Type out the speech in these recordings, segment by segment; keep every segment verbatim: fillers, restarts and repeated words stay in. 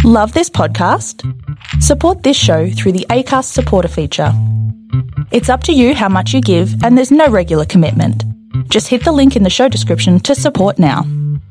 Love this podcast? Support this show through the Acast supporter feature. It's up to you how much you give, and there's no regular commitment. Just hit the link in the show description to support now.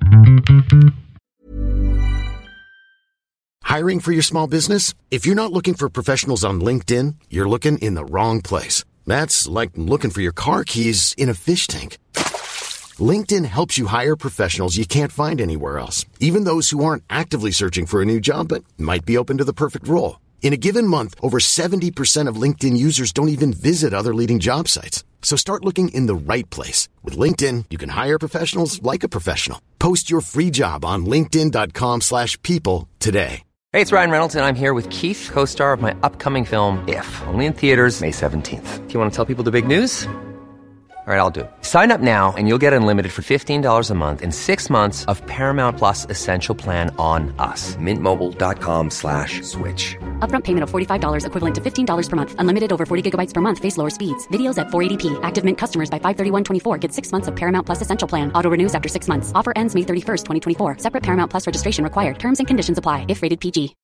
Hiring for your small business? If you're not looking for professionals on LinkedIn, you're looking in the wrong place. That's like looking for your car keys in a fish tank. LinkedIn helps you hire professionals you can't find anywhere else, even those who aren't actively searching for a new job but might be open to the perfect role. In a given month, over seventy percent of LinkedIn users don't even visit other leading job sites. So start looking in the right place. With LinkedIn, you can hire professionals like a professional. Post your free job on linkedin.com slash people today. Hey, it's Ryan Reynolds, and I'm here with Keith, co-star of my upcoming film, If, only in theaters May seventeenth. Do you want to tell people the big news? All right, I'll do it. Sign up now and you'll get unlimited for fifteen dollars a month and six months of Paramount Plus Essential Plan on us. Mint Mobile dot com slash switch. Upfront payment of forty-five dollars equivalent to fifteen dollars per month. Unlimited over forty gigabytes per month. Face lower speeds. Videos at four eighty p. Active Mint customers by five thirty-one twenty-four get six months of Paramount Plus Essential Plan. Auto renews after six months. Offer ends May thirty-first, twenty twenty-four. Separate Paramount Plus registration required. Terms and conditions apply if rated P G.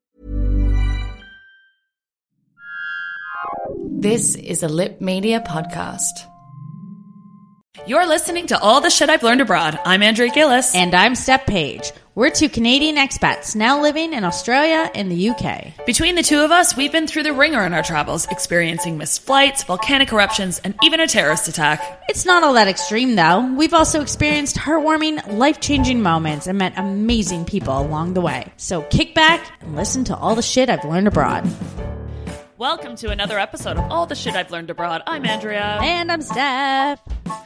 This is a Lip Media podcast. You're listening to All the Shit I've Learned Abroad. I'm Andrea Gillis. And I'm Steph Page. We're two Canadian expats now living in Australia and the U K. Between the two of us, we've been through the ringer in our travels, experiencing missed flights, volcanic eruptions, and even a terrorist attack. It's not all that extreme, though. We've also experienced heartwarming, life-changing moments and met amazing people along the way. So kick back and listen to All the Shit I've Learned Abroad. Welcome to another episode of All the Shit I've Learned Abroad. I'm Andrea. And I'm Steph.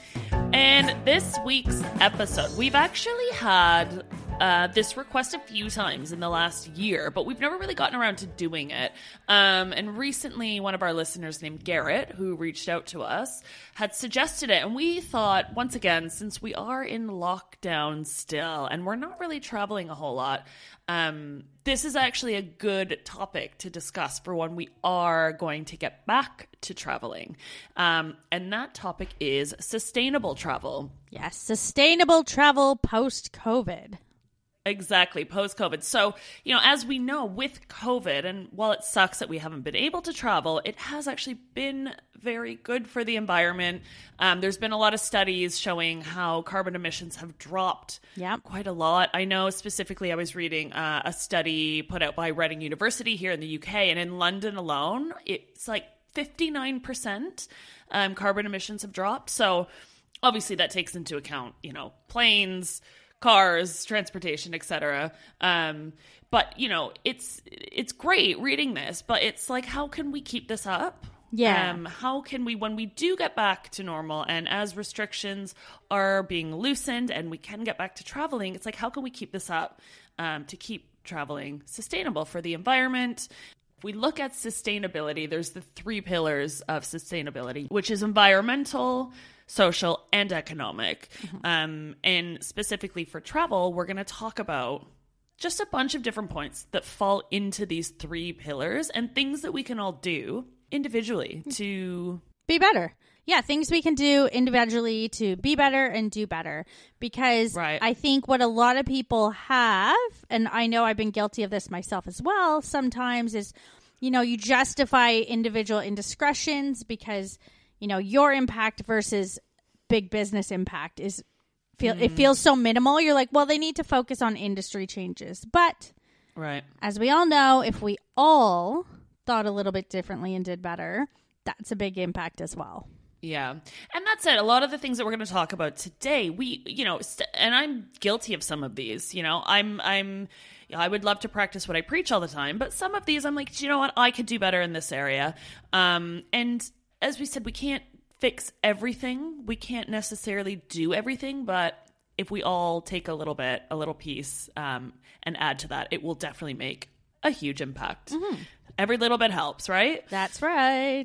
And this week's episode, we've actually had uh, this request a few times in the last year, but we've never really gotten around to doing it. Um, and recently, one of our listeners named Garrett, who reached out to us, had suggested it. And we thought, once again, since we are in lockdown still, and we're not really traveling a whole lot, um, this is actually a good topic to discuss for when we are going to get back to traveling. Um, and that topic is sustainable travel. Yes, sustainable travel post-COVID. Exactly, post-COVID. So, you know, as we know with COVID, and while it sucks that we haven't been able to travel, it has actually been very good for the environment. Um, there's been a lot of studies showing how carbon emissions have dropped yep. quite a lot. I know specifically I was reading uh, a study put out by Reading University here in the U K, and in London alone, it's like fifty-nine percent um, carbon emissions have dropped. So obviously that takes into account, you know, planes, cars, transportation, et cetera. Um, but, you know, it's it's great reading this, but it's like, how can we keep this up? Yeah. Um, how can we, when we do get back to normal and as restrictions are being loosened and we can get back to traveling, it's like, how can we keep this up um, to keep traveling sustainable for the environment? If we look at sustainability, there's the three pillars of sustainability, which is environmental, social, and economic. Mm-hmm. Um, and specifically for travel, we're going to talk about just a bunch of different points that fall into these three pillars and things that we can all do individually to be better. Yeah, things we can do individually to be better and do better. Because right. I think what a lot of people have, and I know I've been guilty of this myself as well, sometimes is, you know, you justify individual indiscretions because, you know, your impact versus big business impact is feel mm. it feels so minimal. You're like, well, they need to focus on industry changes. But right. as we all know, if we all thought a little bit differently and did better, that's a big impact as well. Yeah. And that's it. A lot of the things that we're going to talk about today, we, you know, st- and I'm guilty of some of these, you know, I'm, I'm, I would love to practice what I preach all the time, but some of these I'm like, do you know what? I could do better in this area. Um, and as we said, we can't fix everything. We can't necessarily do everything, but if we all take a little bit, a little piece, um, and add to that, it will definitely make a huge impact. Mm-hmm. Every little bit helps, right? That's right.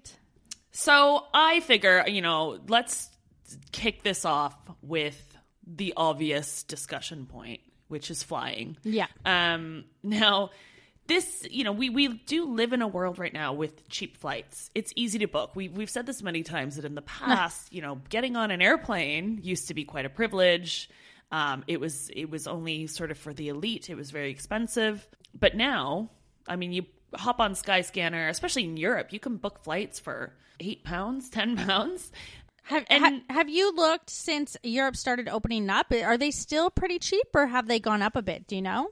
So I figure, you know, let's kick this off with the obvious discussion point, which is flying. Yeah. Um, now, this, you know, we, we do live in a world right now with cheap flights. It's easy to book. We, we've said this many times that in the past, you know, getting on an airplane used to be quite a privilege. Um, it was it was only sort of for the elite. It was very expensive. But now, I mean, you hop on Skyscanner, especially in Europe, you can book flights for eight pounds, ten pounds. Have, And- ha- have you looked since Europe started opening up? Are they still pretty cheap, or have they gone up a bit? Do you know?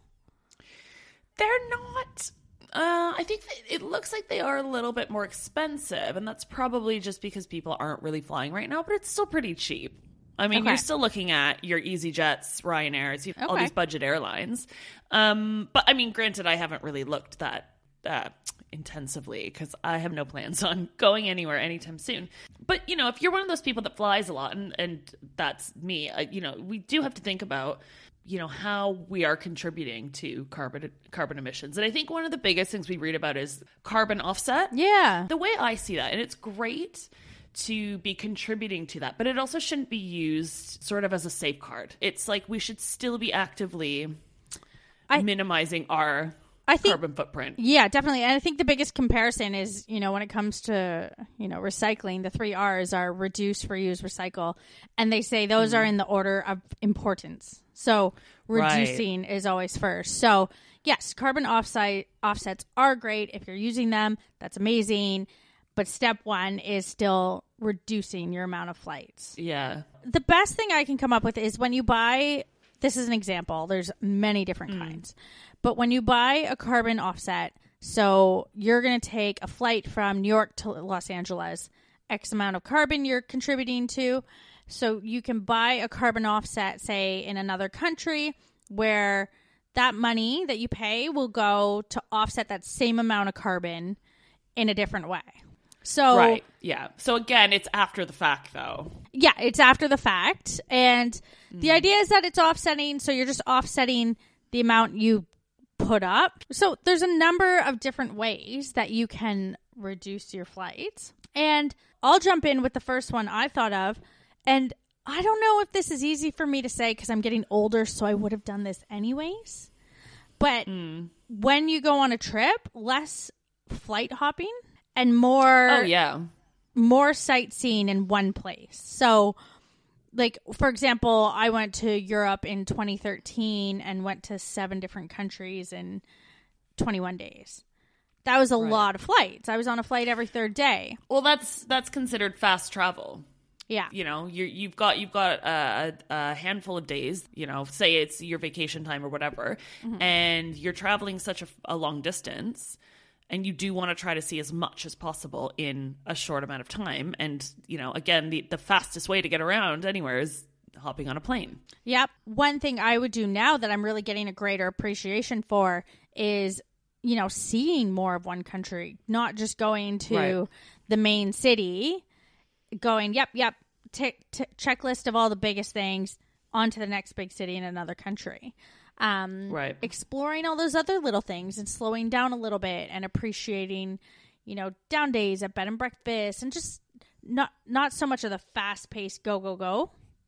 They're not. Uh, I think that it looks like they are a little bit more expensive, and that's probably just because people aren't really flying right now, but it's still pretty cheap. I mean, Okay. you're still looking at your EasyJets, Ryanair's, you- all Okay. these budget airlines. Um, but I mean, granted, I haven't really looked that uh, intensively because I have no plans on going anywhere anytime soon. But, you know, if you're one of those people that flies a lot, and, and that's me, I, you know, we do have to think about, you know, how we are contributing to carbon carbon emissions. And I think one of the biggest things we read about is carbon offset. Yeah. The way I see that, and it's great to be contributing to that, but it also shouldn't be used sort of as a safeguard. It's like we should still be actively I- minimizing our I think carbon footprint. Yeah, definitely. And I think the biggest comparison is, you know, when it comes to, you know, recycling, the three R's are reduce, reuse, recycle. And they say those are in the order of importance. So reducing is always first. So yes, carbon offsite offsets are great. If you're using them, that's amazing. But step one is still reducing your amount of flights. Yeah. The best thing I can come up with is when you buy, this is an example, there's many different kinds, but when you buy a carbon offset, so you're going to take a flight from New York to Los Angeles, X amount of carbon you're contributing to, so you can buy a carbon offset, say, in another country where that money that you pay will go to offset that same amount of carbon in a different way. So Right. Yeah. So again, it's after the fact, though. yeah, it's after the fact. And the idea is that it's offsetting. So you're just offsetting the amount you put up. So there's a number of different ways that you can reduce your flights. And I'll jump in with the first one I thought of. And I don't know if this is easy for me to say because I'm getting older, so I would have done this anyways. But when you go on a trip, less flight hopping and more Oh, yeah. more sightseeing in one place. So, like, for example, I went to Europe in twenty thirteen and went to seven different countries in twenty-one days. That was a Right. lot of flights. I was on a flight every third day. Well, that's that's considered fast travel. Yeah. You know, you you've got you've got a, a handful of days. You know, say it's your vacation time or whatever, and you're traveling such a, a long distance, and you do want to try to see as much as possible in a short amount of time. And you know, again, the the fastest way to get around anywhere is hopping on a plane. Yep. One thing I would do now that I'm really getting a greater appreciation for is, you know, seeing more of one country, not just going to Right. the main city, going, yep, yep, t- t- checklist of all the biggest things, on to the next big city in another country. Um, Right. Exploring all those other little things and slowing down a little bit and appreciating, you know, down days at bed and breakfast and just not not so much of the fast paced go, go, go.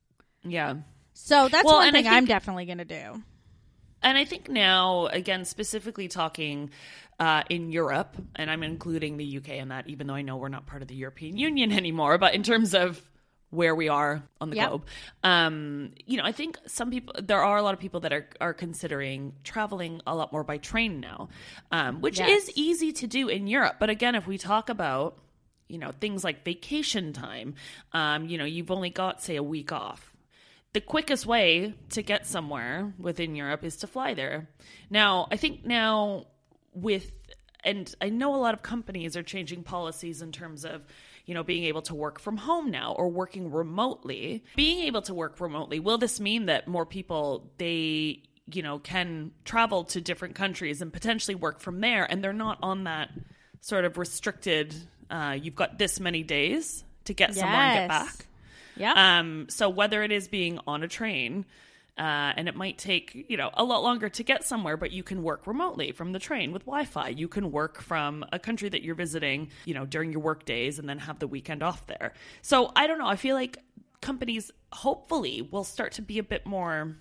Yeah. So that's Well, one and I thing I'm think- definitely going to do. And I think now, again, specifically talking uh, in Europe, and I'm including the U K in that, even though I know we're not part of the European Union anymore, but in terms of where we are on the Yep. globe, um, you know, I think some people, there are a lot of people that are, are considering traveling a lot more by train now, um, which Yes. is easy to do in Europe. But again, if we talk about, you know, things like vacation time, um, you know, you've only got, say, a week off. The quickest way to get somewhere within Europe is to fly there. Now, I think now with, and I know a lot of companies are changing policies in terms of, you know, being able to work from home now or working remotely. Being able to work remotely, will this mean that more people, they, you know, can travel to different countries and potentially work from there, and they're not on that sort of restricted, uh, you've got this many days to get somewhere and get Yes. back? Yeah. Um, so whether it is being on a train, uh, and it might take, you know, a lot longer to get somewhere, but you can work remotely from the train with Wi-Fi. You can work from a country that you're visiting, you know, during your work days and then have the weekend off there. So I don't know. I feel like companies hopefully will start to be a bit more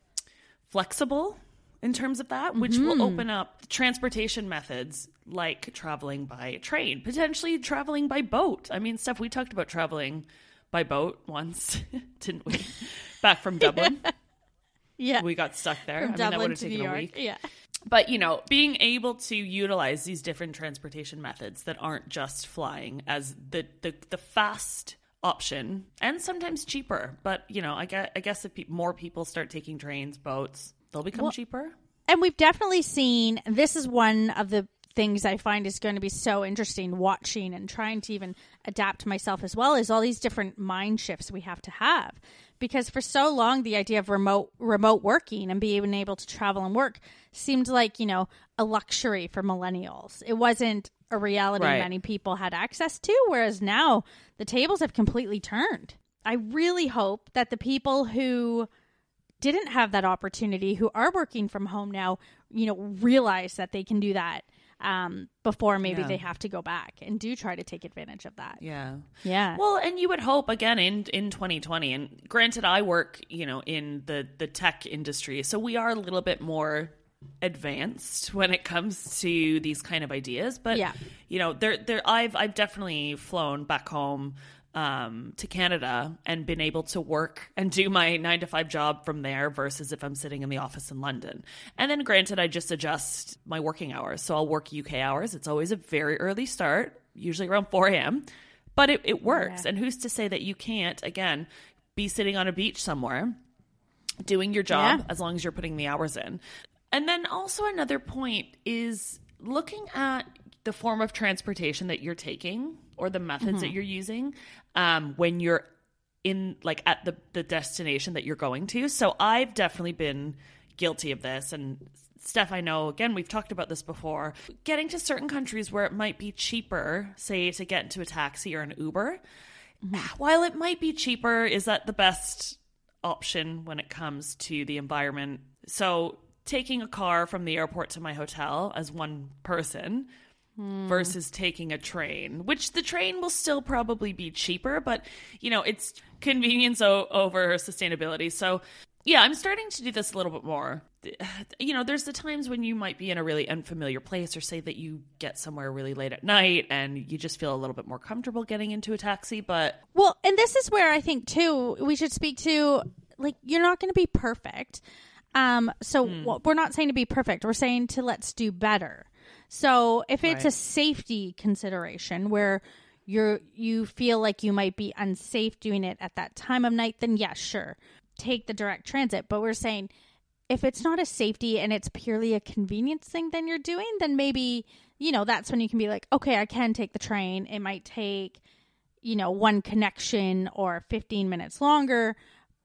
flexible in terms of that, which will open up transportation methods like traveling by train, potentially traveling by boat. I mean, Steph, we talked about traveling by boat once, didn't we? Back from Dublin. yeah. We got stuck there. From I mean, that Dublin would have to taken New a York. week. Yeah. But, you know, being able to utilize these different transportation methods that aren't just flying as the, the, the fast option, and sometimes cheaper. But, you know, I guess, I guess if pe- more people start taking trains, boats, they'll become well, cheaper. And we've definitely seen, this is one of the things I find is going to be so interesting watching and trying to even adapt myself as well, is all these different mind shifts we have to have. Because for so long, the idea of remote remote working and being able to travel and work seemed like, you know, a luxury for millennials. It wasn't a reality right. many people had access to, whereas now the tables have completely turned. I really hope that the people who didn't have that opportunity, who are working from home now, you know, realize that they can do that um, before maybe yeah. they have to go back, and do try to take advantage of that. Yeah. Yeah. Well, and you would hope, again, in, in twenty twenty, and granted, I work, you know, in the, the tech industry, so we are a little bit more advanced when it comes to these kind of ideas. But, yeah. you know, there, there, I've, I've definitely flown back home um, to Canada and been able to work and do my nine to five job from there versus if I'm sitting in the office in London. And then granted, I just adjust my working hours. So I'll work U K hours. It's always a very early start, usually around four a.m. But it, it works. Yeah. And who's to say that you can't, again, be sitting on a beach somewhere doing your job yeah. as long as you're putting the hours in. And then also another point is looking at the form of transportation that you're taking or the methods mm-hmm. that you're using um, when you're in, like, at the, the destination that you're going to. So I've definitely been guilty of this. And Steph, I know, again, we've talked about this before, getting to certain countries where it might be cheaper, say, to get into a taxi or an Uber. Mm-hmm. While it might be cheaper, is that the best option when it comes to the environment? So taking a car from the airport to my hotel as one person hmm. versus taking a train, which the train will still probably be cheaper, but, you know, it's convenience o- over sustainability. So, yeah, I'm starting to do this a little bit more. You know, there's the times when you might be in a really unfamiliar place, or say that you get somewhere really late at night and you just feel a little bit more comfortable getting into a taxi. But well, and this is where I think, too, we should speak to, like, you're not going to be perfect. Um, so mm. well, we're not saying to be perfect. We're saying to let's do better. So if it's right. a safety consideration where you're, you feel like you might be unsafe doing it at that time of night, then yes, sure, take the direct transit. But we're saying if it's not a safety and it's purely a convenience thing then you're doing, then maybe, you know, that's when you can be like, okay, I can take the train. It might take, you know, one connection or fifteen minutes longer,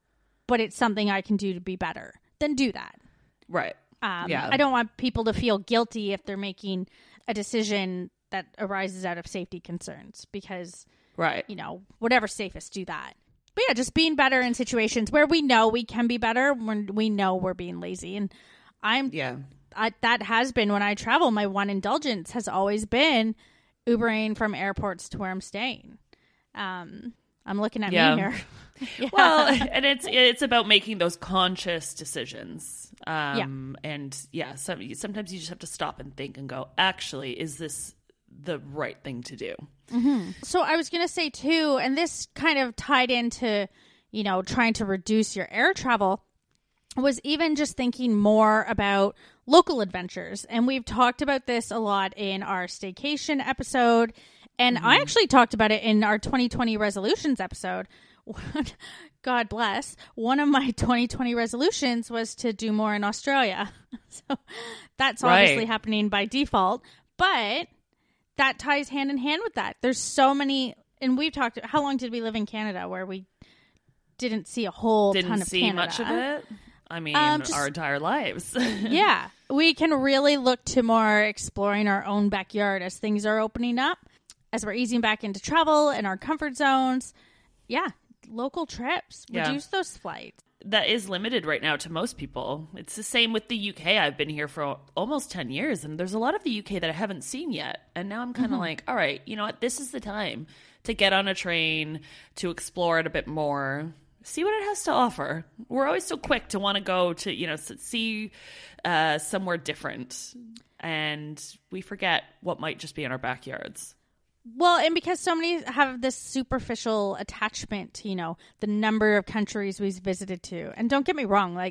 but it's something I can do to be better. Then do that. Right. Um, yeah. I don't want people to feel guilty if they're making a decision that arises out of safety concerns, because, right. you know, whatever's safest, do that. But yeah, just being better in situations where we know we can be better, when we know we're being lazy. And I'm, yeah, I, that has been when I travel. My one indulgence has always been Ubering from airports to where I'm staying. Um, I'm looking at yeah. me here. yeah. Well, and it's it's about making those conscious decisions. Um, yeah. And yeah, so, sometimes you just have to stop and think and go, actually, is this the right thing to do? Mm-hmm. So I was going to say too, and this kind of tied into, you know, trying to reduce your air travel, was even just thinking more about local adventures. And we've talked about this a lot in our staycation episode. And mm-hmm. I actually talked about it in our twenty twenty resolutions episode. God bless. One of my twenty twenty resolutions was to do more in Australia. So that's right. obviously happening by default. But that ties hand in hand with that. There's so many, and we've talked, how long did we live in Canada where we didn't see a whole didn't ton of see Canada? much of it? I mean, um, just, our entire lives. Yeah. We can really look to more exploring our own backyard as things are opening up, as we're easing back into travel and our comfort zones. Yeah. Local trips. Yeah. Reduce those flights. That is limited right now to most people. It's the same with the U K. I've been here for almost ten years, and there's a lot of the U K that I haven't seen yet. And now I'm kind of mm-hmm. like, all right, you know what? This is the time to get on a train, to explore it a bit more, see what it has to offer. We're always so quick to want to go to, you know, see uh, somewhere different, and we forget what might just be in our backyards. Well, and because so many have this superficial attachment to, you know, the number of countries we've visited to. And don't get me wrong, like,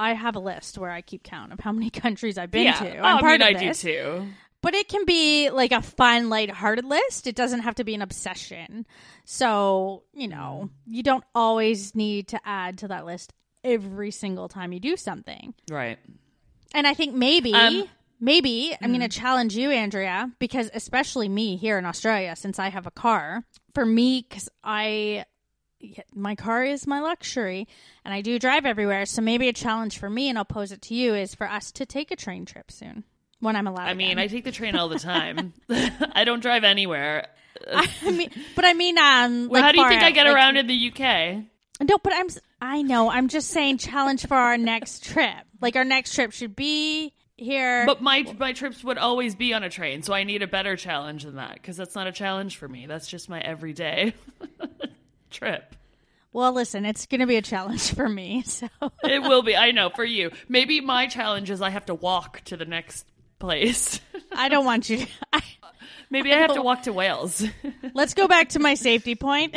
I have a list where I keep count of how many countries I've been yeah. to. Oh, I'm I part mean, of I this. do too. But it can be like a fun, lighthearted list. It doesn't have to be an obsession. So, you know, you don't always need to add to that list every single time you do something. Right. And I think maybe, um, maybe mm-hmm. I'm going to challenge you, Andrea, because especially me here in Australia, since I have a car, for me, because I, my car is my luxury and I do drive everywhere. So maybe a challenge for me, and I'll pose it to you, is for us to take a train trip soon. When I'm allowed. I mean, again. I take the train all the time. I don't drive anywhere. I mean, but I mean, um, well, like how do you far think out, I get like, around in the U K? No, but I'm. I know. I'm just saying, challenge for our next trip. Like our next trip should be here. But my my trips would always be on a train, so I need a better challenge than that, because that's not a challenge for me. That's just my everyday trip. Well, listen, it's going to be a challenge for me. So it will be. I know, for you. Maybe my challenge is I have to walk to the next place. I don't want you to. I, Maybe I have to walk to Wales. Let's go back to my safety point.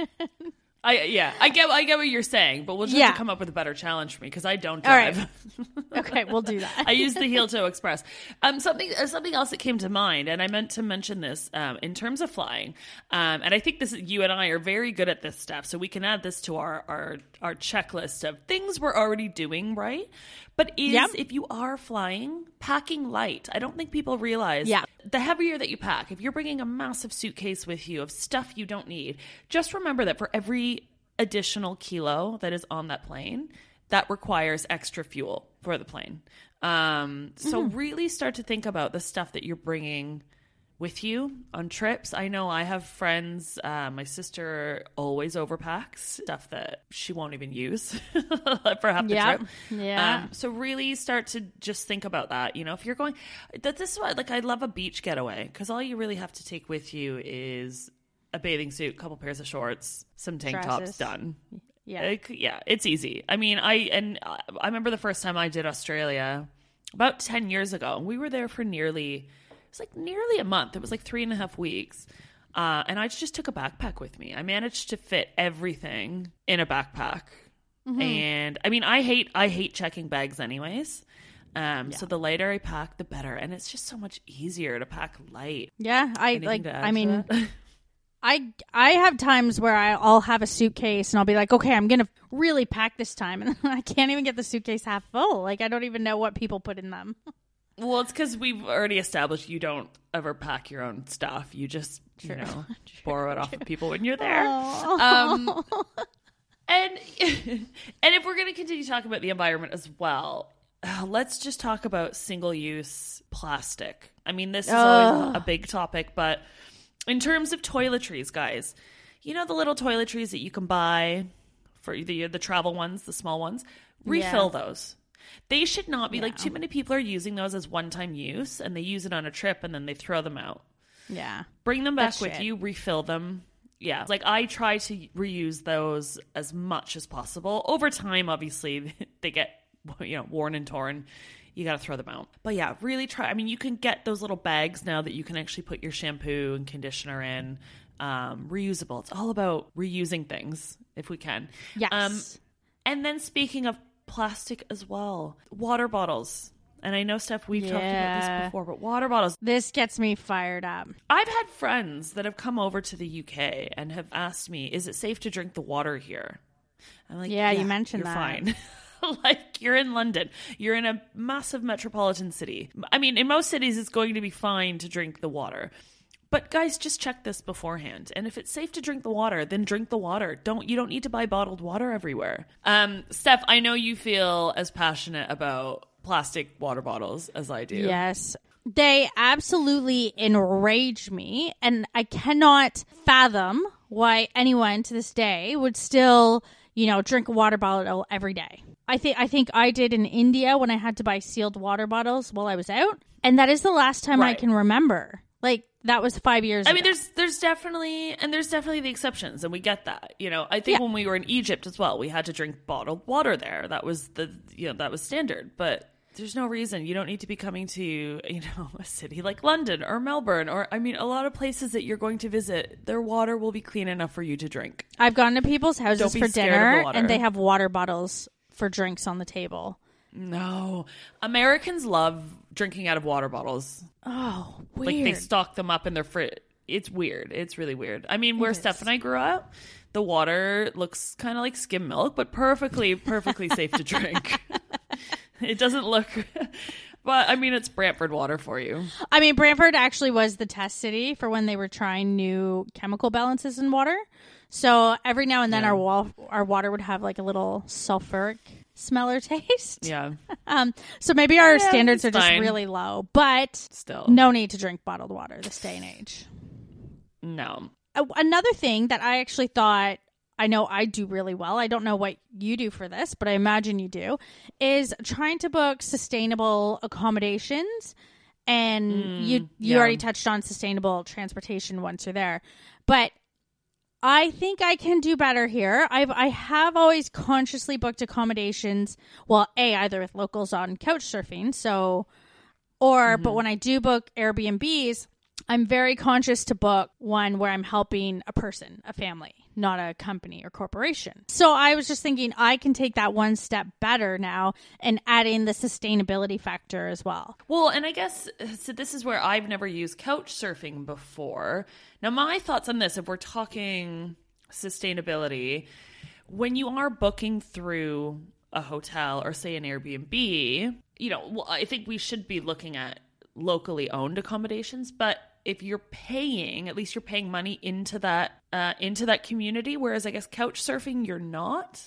I yeah, I get I get what you're saying, but we'll just yeah. have to come up with a better challenge for me, because I don't drive. All right. Okay, we'll do that. I use the Heel Toe Express. Um, something uh, something else that came to mind, and I meant to mention this um, in terms of flying, um, and I think this you and I are very good at this stuff, so we can add this to our our, our checklist of things we're already doing right. But is yep. if you are flying, packing light. I don't think people realize yeah. the heavier that you pack, if you're bringing a massive suitcase with you of stuff you don't need, just remember that for every additional kilo that is on that plane, that requires extra fuel for the plane. Um, so mm-hmm. really start to think about the stuff that you're bringing with you on trips. I know I have friends, uh, my sister always overpacks stuff that she won't even use for half the yep. trip. Yeah. Um, so really start to just think about that. You know, if you're going, that this is why, like, I love a beach getaway, because all you really have to take with you is a bathing suit, a couple pairs of shorts, some tank Dresses. tops, done. Yeah. It, yeah, it's easy. I mean, I and I remember the first time I did Australia about ten years ago, and we were there for nearly, it was like nearly a month. It was like three and a half weeks. Uh, and I just took a backpack with me. I managed to fit everything in a backpack. Mm-hmm. And I mean, I hate, I hate checking bags anyways. Um, yeah. So the lighter I pack, the better. And it's just so much easier to pack light. Yeah. I Anything like, to add I to mean, that? I, I have times where I, I'll have a suitcase and I'll be like, okay, I'm going to really pack this time. And I can't even get the suitcase half full. Like, I don't even know what people put in them. Well, it's because we've already established you don't ever pack your own stuff. You just, True. you know, borrow it off of people when you're there. Um, and, and if we're going to continue talking about the environment as well, uh, let's just talk about single-use plastic. I mean, this is always a big topic, but in terms of toiletries, guys, you know the little toiletries that you can buy for the the travel ones, the small ones? Refill yeah. those. They should not be yeah. like, too many people are using those as one-time use, and they use it on a trip and then they throw them out. Yeah. Bring them back That's with shit. you, refill them. Yeah. Like, I try to reuse those as much as possible. Over time, obviously, they get, you know, worn and torn. You got to throw them out. But yeah, really try. I mean, you can get those little bags now that you can actually put your shampoo and conditioner in. Um, reusable. It's all about reusing things if we can. Yes. Um, and then speaking of plastic as well, water bottles. And I know, Steph, we've yeah. talked about this before, but water bottles. This gets me fired up. I've had friends that have come over to the U K and have asked me, is it safe to drink the water here? I'm like, yeah, yeah you mentioned you're that. Fine. Like, you're in London. You're in a massive metropolitan city. I mean, in most cities, it's going to be fine to drink the water. But guys, just check this beforehand. And if it's safe to drink the water, then drink the water. Don't you don't need to buy bottled water everywhere. Um, Steph, I know you feel as passionate about plastic water bottles as I do. Yes. They absolutely enrage me. And I cannot fathom why anyone to this day would still, you know, drink a water bottle every day. I think I think I did in India when I had to buy sealed water bottles while I was out. And that is the last time right. I can remember. Like, that was five years I ago. mean, there's there's definitely, and there's definitely the exceptions, and we get that. You know, I think yeah. when we were in Egypt as well, we had to drink bottled water there. That was the, you know, that was standard. But there's no reason. You don't need to be coming to, you know, a city like London or Melbourne, or, I mean, a lot of places that you're going to visit, their water will be clean enough for you to drink. I've gone to people's houses for dinner, and and they have water bottles for drinks on the table. No. Americans love drinking out of water bottles. Oh, weird. Like they stock them up in their fridge. It's weird. It's really weird. I mean, where Steph and I grew up, the water looks kind of like skim milk, but perfectly, perfectly safe to drink. It doesn't look... But, I mean, it's Brantford water for you. I mean, Brantford actually was the test city for when they were trying new chemical balances in water. So every now and then yeah. our wall, our water would have like a little sulfuric smell or taste. Yeah. um. So maybe our yeah, standards are fine. just really low. But still, no need to drink bottled water this day and age. No. Uh, another thing that I actually thought... I know I do really well. I don't know what you do for this, but I imagine you do, is trying to book sustainable accommodations. And mm, you you yeah. already touched on sustainable transportation once you're there. But I think I can do better here. I've I have always consciously booked accommodations. Well, A, either with locals on Couchsurfing, so or mm-hmm. but when I do book Airbnbs, I'm very conscious to book one where I'm helping a person, a family, not a company or corporation. So I was just thinking I can take that one step better now and add in the sustainability factor as well. Well, and I guess, so this is where I've never used Couchsurfing before. Now, my thoughts on this, if we're talking sustainability, when you are booking through a hotel or say an Airbnb, you know, well, I think we should be looking at locally owned accommodations, but if you're paying, at least you're paying money into that uh, into that community, whereas I guess Couchsurfing, you're not.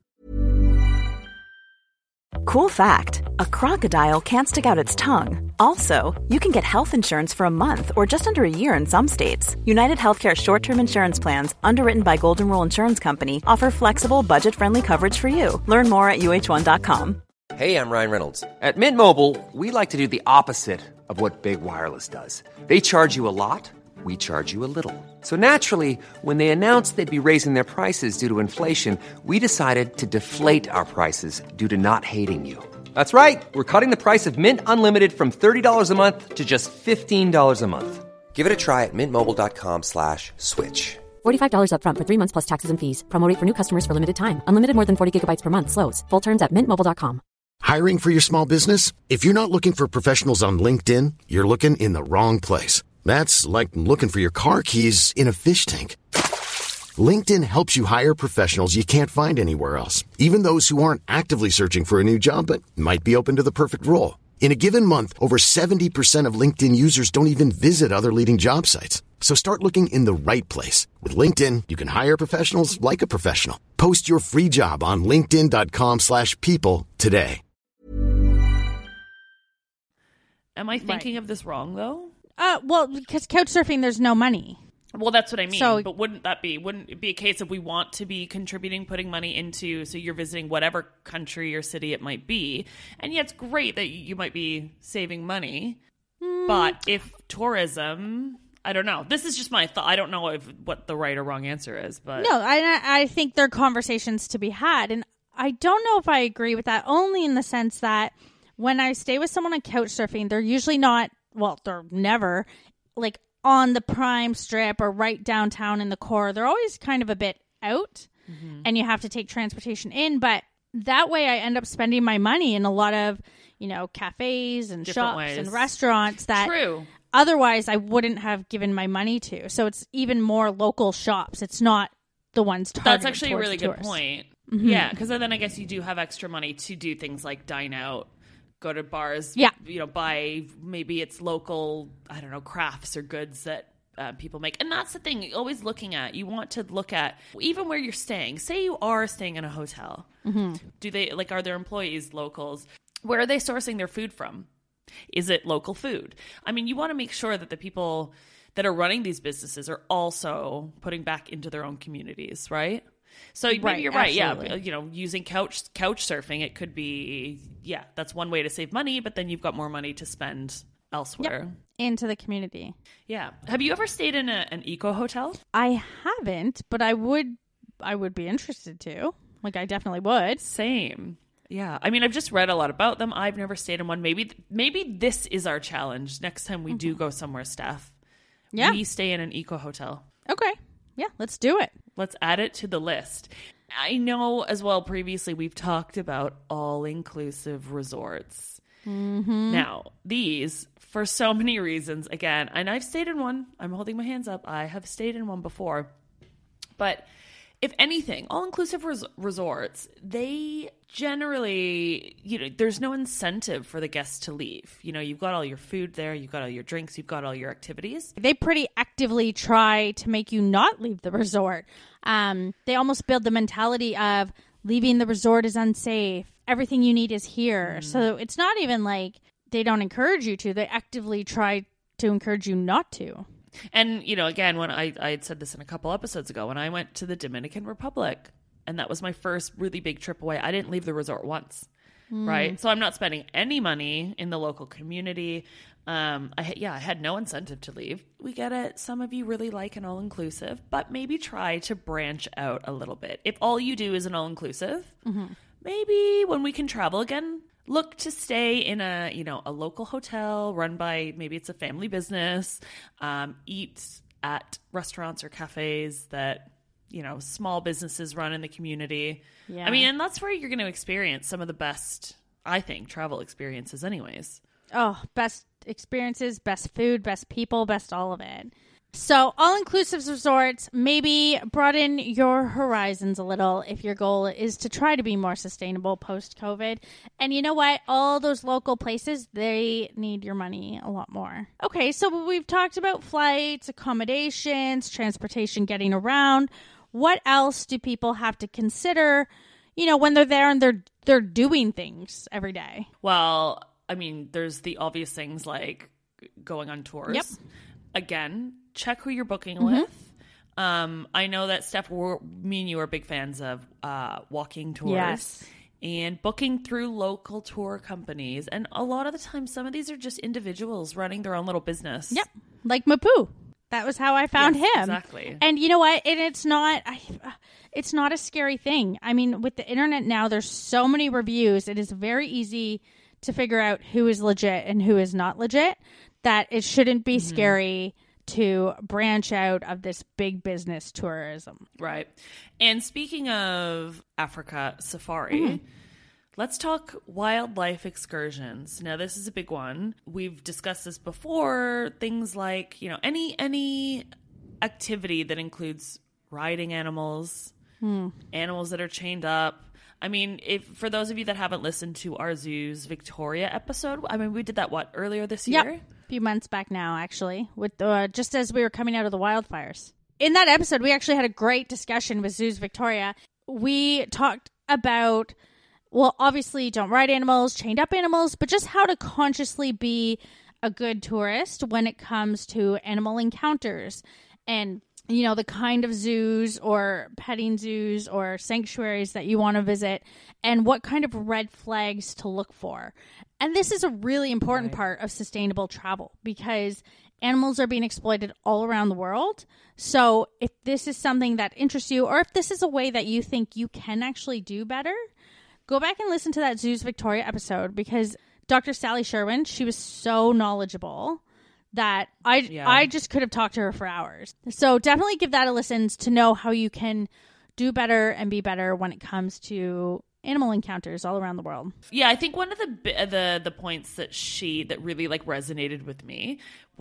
Cool fact, a crocodile can't stick out its tongue. Also, you can get health insurance for a month or just under a year in some states. United Healthcare short-term insurance plans, underwritten by Golden Rule Insurance Company, offer flexible, budget-friendly coverage for you. Learn more at U H one dot com. Hey, I'm Ryan Reynolds. At Mint Mobile, we like to do the opposite of what Big Wireless does. They charge you a lot, we charge you a little. So naturally, when they announced they'd be raising their prices due to inflation, we decided to deflate our prices due to not hating you. That's right. We're cutting the price of Mint Unlimited from thirty dollars a month to just fifteen dollars a month. Give it a try at mintmobile.com slash switch. forty-five dollars up front for three months plus taxes and fees. Promo rate for new customers for limited time. Unlimited more than forty gigabytes per month. Slows full terms at mint mobile dot com. Hiring for your small business? If you're not looking for professionals on LinkedIn, you're looking in the wrong place. That's like looking for your car keys in a fish tank. LinkedIn helps you hire professionals you can't find anywhere else, even those who aren't actively searching for a new job but might be open to the perfect role. In a given month, over seventy percent of LinkedIn users don't even visit other leading job sites. So start looking in the right place. With LinkedIn, you can hire professionals like a professional. Post your free job on linkedin.com slash people today. Am I thinking Right. of this wrong, though? Uh, well, because Couchsurfing, there's no money. Well, that's what I mean. So- but wouldn't that be, wouldn't it be a case of we want to be contributing, putting money into, so you're visiting whatever country or city it might be. And yeah, it's great that you might be saving money. Mm. But if tourism, I don't know. This is just my thought. I don't know if what the right or wrong answer is, but No, I, I think there are conversations to be had. And I don't know if I agree with that, only in the sense that when I stay with someone on Couchsurfing, they're usually not, well, they're never, like, on the prime strip or right downtown in the core. They're always kind of a bit out, mm-hmm. and you have to take transportation in. But that way I end up spending my money in a lot of, you know, cafes and Different shops ways. and restaurants that True. otherwise I wouldn't have given my money to. So it's even more local shops. It's not the ones targeted That's actually a towards really the good tourists. point. Mm-hmm. Yeah, because then I guess you do have extra money to do things like dine out, go to bars, Yeah. you know, buy maybe it's local, I don't know, crafts or goods that uh, people make. And that's the thing, you're always looking at, you want to look at even where you're staying. Say you are staying in a hotel. Mm-hmm. Do they, like, are their employees locals? Where are they sourcing their food from? Is it local food? I mean, you want to make sure that the people that are running these businesses are also putting back into their own communities, right? So maybe Right, you're right. absolutely. Yeah, you know, using couch couch surfing, it could be, yeah, that's one way to save money, but then you've got more money to spend elsewhere. Yep. Into the community. Yeah. Have you ever stayed in a, an eco hotel? I haven't, but I would I would be interested to. Like, I definitely would. Same. Yeah. I mean, I've just read a lot about them. I've never stayed in one. Maybe maybe this is our challenge. Next time we mm-hmm. do go somewhere, Steph, yeah. we stay in an eco hotel. Okay. Yeah, let's do it. Let's add it to the list. I know as well previously we've talked about all-inclusive resorts. Mm-hmm. Now, these, for so many reasons, again, and I've stayed in one. I'm holding my hands up. I have stayed in one before. But if anything, all-inclusive res- resorts, they generally, you know, there's no incentive for the guests to leave. You know, you've got all your food there, you've got all your drinks, you've got all your activities. They pretty actively try to make you not leave the resort. Um, they almost build the mentality of leaving the resort is unsafe. Everything you need is here. Mm. So it's not even like they don't encourage you to. They actively try to encourage you not to. And, you know, again, when I, I had said this in a couple episodes ago, when I went to the Dominican Republic, and that was my first really big trip away, I didn't leave the resort once, mm. right? So I'm not spending any money in the local community. Um, I Yeah, I had no incentive to leave. We get it. Some of you really like an all-inclusive, but maybe try to branch out a little bit. If all you do is an all-inclusive, mm-hmm. maybe when we can travel again, look to stay in a, you know, a local hotel run by, maybe it's a family business, um, eat at restaurants or cafes that, you know, small businesses run in the community. Yeah. I mean, and that's where you're going to experience some of the best, I think, travel experiences anyways. Oh, best experiences, best food, best people, best all of it. So all-inclusive resorts maybe broaden your horizons a little if your goal is to try to be more sustainable post-COVID. And you know what? All those local places, they need your money a lot more. Okay, so we've talked about flights, accommodations, transportation, getting around. What else do people have to consider, you know, when they're there and they're they're doing things every day? Well, I mean, there's the obvious things like going on tours. Yep. Again, check who you're booking mm-hmm. with. Um, I know that, Steph, we're, me and you are big fans of uh, walking tours. Yes. And booking through local tour companies. And a lot of the time, some of these are just individuals running their own little business. Yep. Like Mapu. That was how I found yes, him. Exactly. And you know what? And it's not, I, it's not a scary thing. I mean, with the internet now, there's so many reviews. It is very easy to figure out who is legit and who is not legit, that it shouldn't be mm-hmm. scary to branch out of this big business tourism. Right. And speaking of Africa Safari, mm-hmm. let's talk wildlife excursions. Now, this is a big one. We've discussed this before. Things like, you know, any any activity that includes riding animals, mm. animals that are chained up. I mean, if for those of you that haven't listened to our Zoos Victoria episode, I mean, we did that, what, earlier this year? Yep. A few months back now, actually, with uh, just as we were coming out of the wildfires. In that episode, we actually had a great discussion with Zoos Victoria. We talked about, well, obviously don't ride animals, chained up animals, but just how to consciously be a good tourist when it comes to animal encounters and, you know, the kind of zoos or petting zoos or sanctuaries that you want to visit and what kind of red flags to look for. And this is a really important right. part of sustainable travel because animals are being exploited all around the world. So if this is something that interests you, or if this is a way that you think you can actually do better, go back and listen to that Zoos Victoria episode because Doctor Sally Sherwin, she was so knowledgeable that I, yeah. I just could have talked to her for hours. So definitely give that a listen to know how you can do better and be better when it comes to animal encounters all around the world. Yeah, I think one of the the the points that she that really like resonated with me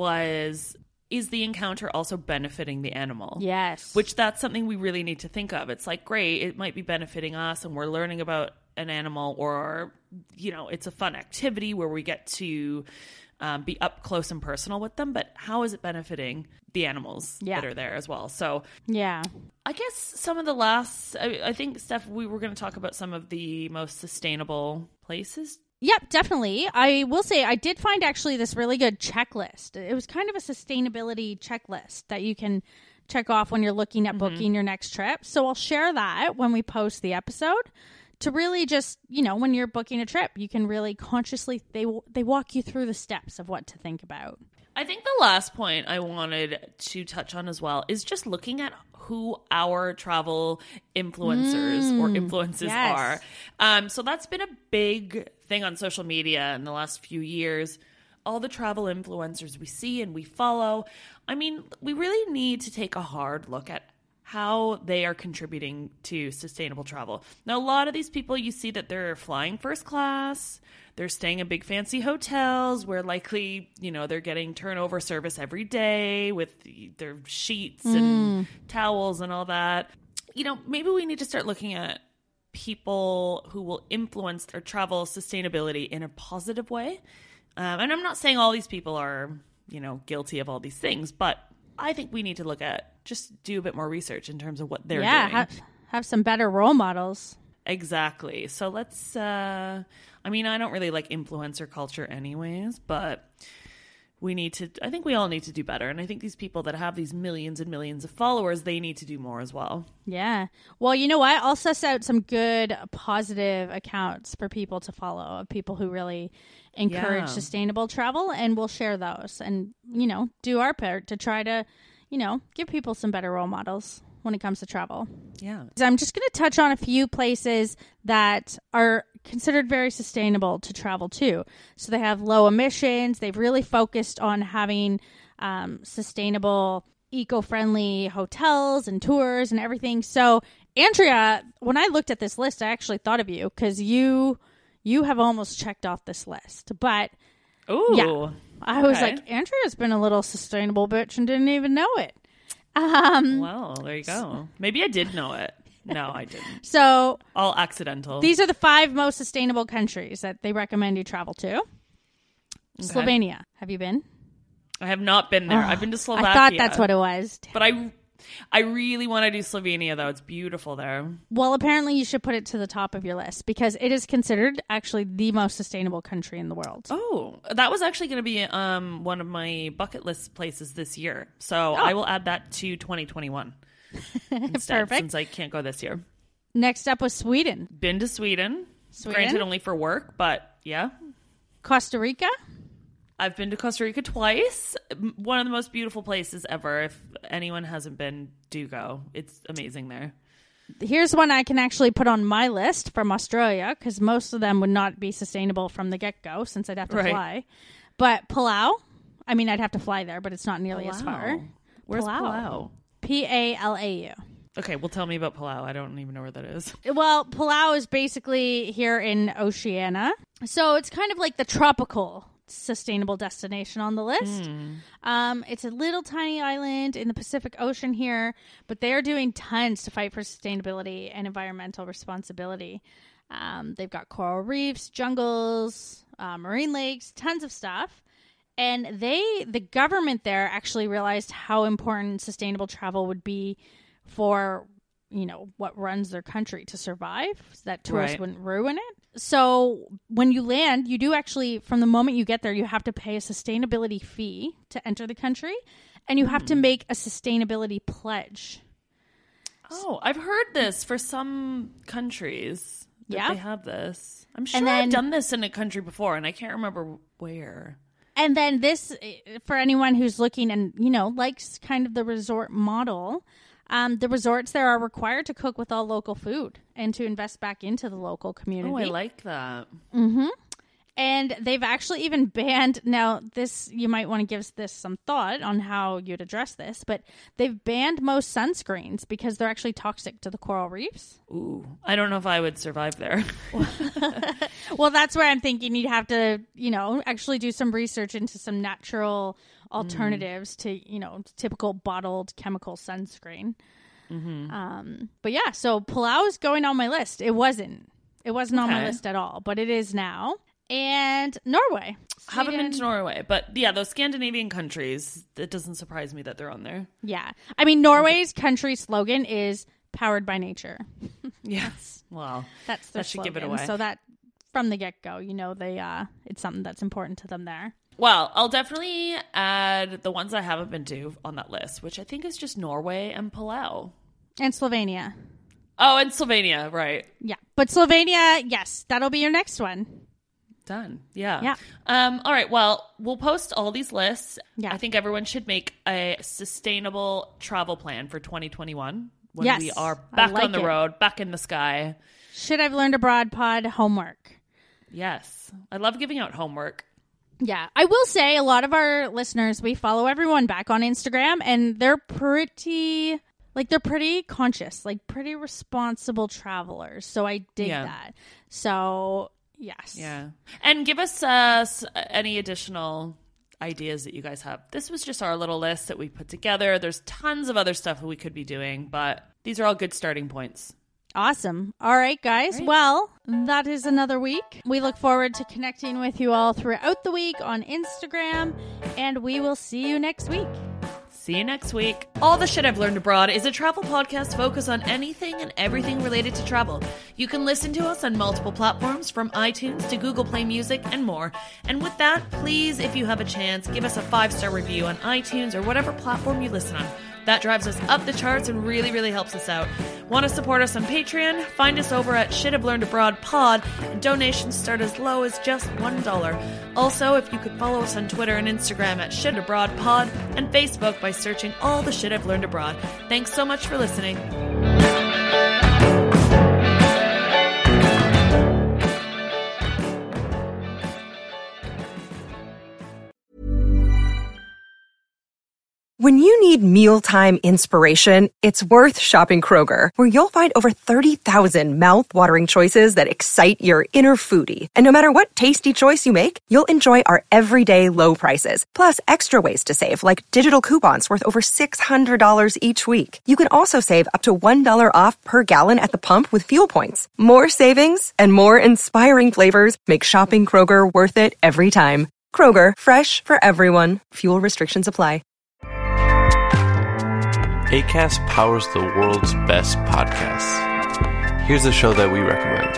was, is the encounter also benefiting the animal? Yes. Which that's something we really need to think of. It's like, great, it might be benefiting us and we're learning about an animal, or, you know, it's a fun activity where we get to um, be up close and personal with them, but how is it benefiting the animals yeah. that are there as well? So yeah, I guess some of the last, I, I think, Steph, we were going to talk about some of the most sustainable places. Yep, definitely. I will say I did find actually this really good checklist. It was kind of a sustainability checklist that you can check off when you're looking at booking mm-hmm. your next trip. So I'll share that when we post the episode to really just, you know, when you're booking a trip, you can really consciously, they they walk you through the steps of what to think about. I think the last point I wanted to touch on as well is just looking at who our travel influencers mm, or influences yes. are. Um, so that's been a big thing on social media in the last few years. All the travel influencers we see and we follow. I mean, we really need to take a hard look at how they are contributing to sustainable travel. Now, a lot of these people, you see that they're flying first class, they're staying in big fancy hotels where likely, you know, they're getting turnover service every day with their sheets mm. and towels and all that. You know, maybe we need to start looking at people who will influence their travel sustainability in a positive way. Um, and I'm not saying all these people are, you know, guilty of all these things, but I think we need to look at, just do a bit more research in terms of what they're yeah, doing. Yeah, have, have some better role models. Exactly. So let's, uh, I mean, I don't really like influencer culture anyways, but we need to, I think we all need to do better. And I think these people that have these millions and millions of followers, they need to do more as well. Yeah. Well, you know what? I'll suss out some good positive accounts for people to follow, of people who really encourage yeah. sustainable travel, and we'll share those and, you know, do our part to try to, you know, give people some better role models when it comes to travel. Yeah. So I'm just going to touch on a few places that are considered very sustainable to travel to. So they have low emissions. They've really focused on having um, sustainable, eco-friendly hotels and tours and everything. So Andrea, when I looked at this list, I actually thought of you because you you have almost checked off this list. But Ooh, yeah, I was okay. like, Andrea's been a little sustainable bitch and didn't even know it. Um, well, there you go. Maybe I did know it. No, I didn't. So all accidental. These are the five most sustainable countries that they recommend you travel to. Okay. Slovenia. Have you been? I have not been there. Oh, I've been to Slovakia. I thought that's what it was. But I I really want to do Slovenia, though. It's beautiful there. Well, apparently you should put it to the top of your list because it is considered actually the most sustainable country in the world. Oh, that was actually going to be um, one of my bucket list places this year. So oh. I will add that to twenty twenty-one instead, Perfect. Since I can't go this year. Next up was Sweden. Been to Sweden. Sweden. Granted, only for work, but yeah. Costa Rica. I've been to Costa Rica twice. One of the most beautiful places ever. If anyone hasn't been, do go. It's amazing there. Here's one I can actually put on my list from Australia because most of them would not be sustainable from the get-go since I'd have to right. fly. But Palau, I mean, I'd have to fly there, but it's not nearly Palau. as far. Where's Palau? Palau? P A L A U. Okay, well, tell me about Palau. I don't even know where that is. Well, Palau is basically here in Oceania. So it's kind of like the tropical sustainable destination on the list. Mm. Um, it's a little tiny island in the Pacific Ocean here, but they are doing tons to fight for sustainability and environmental responsibility. Um, they've got coral reefs, jungles, uh, marine lakes, tons of stuff. And they, the government there actually realized how important sustainable travel would be for, you know, what runs their country to survive, so that tourists right. wouldn't ruin it. So when you land, you do actually, from the moment you get there, you have to pay a sustainability fee to enter the country, and you have mm. to make a sustainability pledge. Oh, I've heard this for some countries. That yeah. They have this. I'm sure then, I've done this in a country before, and I can't remember where. And then this, for anyone who's looking and, you know, likes kind of the resort model, Um, the resorts there are required to cook with all local food and to invest back into the local community. Oh, I like that. Mm-hmm. And they've actually even banned, now this, you might want to give this some thought on how you'd address this, but they've banned most sunscreens because they're actually toxic to the coral reefs. Ooh, I don't know if I would survive there. Well, that's where I'm thinking you'd have to, you know, actually do some research into some natural alternatives mm. to, you know, typical bottled chemical sunscreen. Mm-hmm. Um, but yeah, so Palau is going on my list. It wasn't. It wasn't okay. on my list at all, but it is now. And Norway. Sweden. Haven't been to Norway, but yeah, those Scandinavian countries, it doesn't surprise me that they're on there. Yeah. I mean, Norway's country slogan is powered by nature. Yes. Well, that's their that should slogan. give it away. So that from the get-go, you know, they uh, it's something that's important to them there. Well, I'll definitely add the ones I haven't been to on that list, which I think is just Norway and Palau. And Slovenia. Oh, and Slovenia, right. Yeah. But Slovenia, yes, that'll be your next one. Done. Yeah. Yeah. Um, all right. Well, we'll post all these lists. Yeah. I think everyone should make a sustainable travel plan for twenty twenty-one when yes, we are back like on the it. road, back in the sky. Should I've learned abroad pod homework? Yes. I love giving out homework. Yeah. I will say a lot of our listeners, we follow everyone back on Instagram, and they're pretty like they're pretty conscious, like pretty responsible travelers. So I dig Yeah. that. So yes. Yeah. And give us uh, s- any additional ideas that you guys have. This was just our little list that we put together. There's tons of other stuff that we could be doing, but these are all good starting points. Awesome. All right, guys. Great. Well, that is another week. We look forward to connecting with you all throughout the week on Instagram, and we will see you next week. See you next week. All the Shit I've Learned Abroad is a travel podcast focused on anything and everything related to travel. You can listen to us on multiple platforms, from iTunes to Google Play Music and more. And with that, please, if you have a chance, give us a five-star review on iTunes or whatever platform you listen on. That drives us up the charts and really, really helps us out. Want to support us on Patreon? Find us over at Shit I've Learned Abroad Pod. Donations start as low as just one dollar. Also, if you could follow us on Twitter and Instagram at Shit Abroad Pod, and Facebook by searching all the Shit I've Learned Abroad. Thanks so much for listening. When you need mealtime inspiration, it's worth shopping Kroger, where you'll find over thirty thousand mouth-watering choices that excite your inner foodie. And no matter what tasty choice you make, you'll enjoy our everyday low prices, plus extra ways to save, like digital coupons worth over six hundred dollars each week. You can also save up to one dollar off per gallon at the pump with fuel points. More savings and more inspiring flavors make shopping Kroger worth it every time. Kroger, fresh for everyone. Fuel restrictions apply. Acast powers the world's best podcasts. Here's a show that we recommend.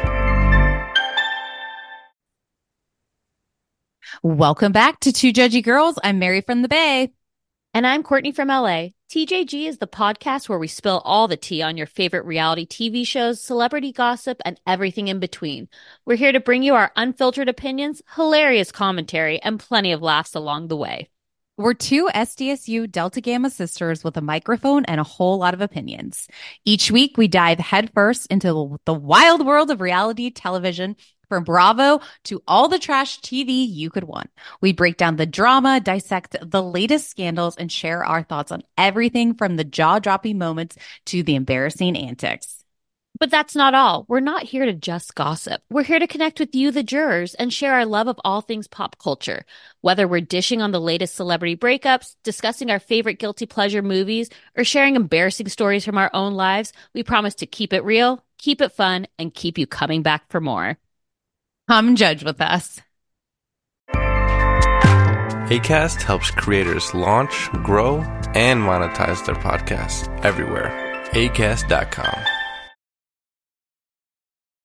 Welcome back to Two Judgy Girls. I'm Mary from the Bay. And I'm Courtney from L A. T J G is the podcast where we spill all the tea on your favorite reality T V shows, celebrity gossip, and everything in between. We're here to bring you our unfiltered opinions, hilarious commentary, and plenty of laughs along the way. We're two S D S U Delta Gamma sisters with a microphone and a whole lot of opinions. Each week, we dive headfirst into the wild world of reality television, from Bravo to all the trash T V you could want. We break down the drama, dissect the latest scandals, and share our thoughts on everything from the jaw-dropping moments to the embarrassing antics. But that's not all. We're not here to just gossip. We're here to connect with you, the jurors, and share our love of all things pop culture. Whether we're dishing on the latest celebrity breakups, discussing our favorite guilty pleasure movies, or sharing embarrassing stories from our own lives, we promise to keep it real, keep it fun, and keep you coming back for more. Come judge with us. Acast helps creators launch, grow, and monetize their podcasts everywhere. acast dot com.